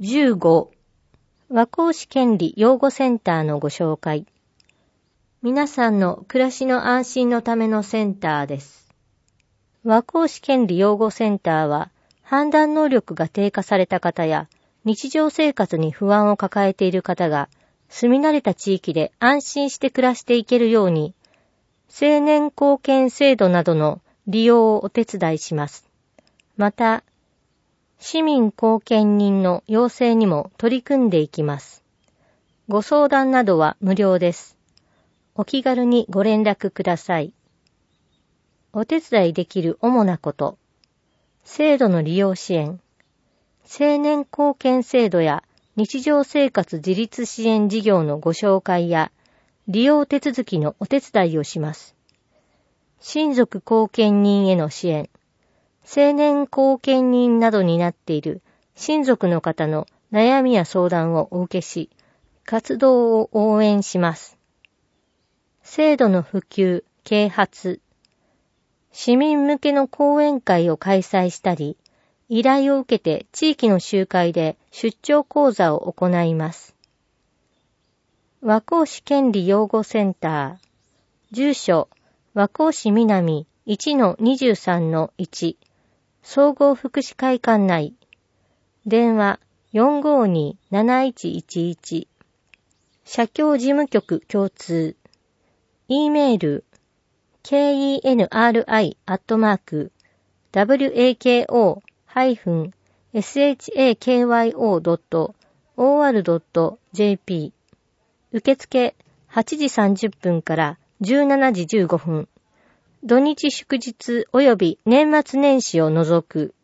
15和光市権利養護センターのご紹介。皆さんの暮らしの安心のためのセンターです。和光市権利養護センターは、判断能力が低下された方や日常生活に不安を抱えている方が住み慣れた地域で安心して暮らしていけるように、青年貢献制度などの利用をお手伝いします。また、市民貢献人の養成にも取り組んでいきます。ご相談などは無料です。お気軽にご連絡ください。お手伝いできる主なこと、制度の利用支援、青年貢献制度や日常生活自立支援事業のご紹介や利用手続きのお手伝いをします。親族貢献人への支援、青年貢献人などになっている親族の方の悩みや相談をお受けし、活動を応援します。制度の普及、啓発、市民向けの講演会を開催したり、依頼を受けて地域の集会で出張講座を行います。和光市権利養護センター、住所、和光市南 1-23-1、総合福祉会館内、電話 452-7111、社協事務局共通、E メール、kenri@wako-shakyo.or.jp 受付8時30分から17時15分。土日祝日及び年末年始を除く。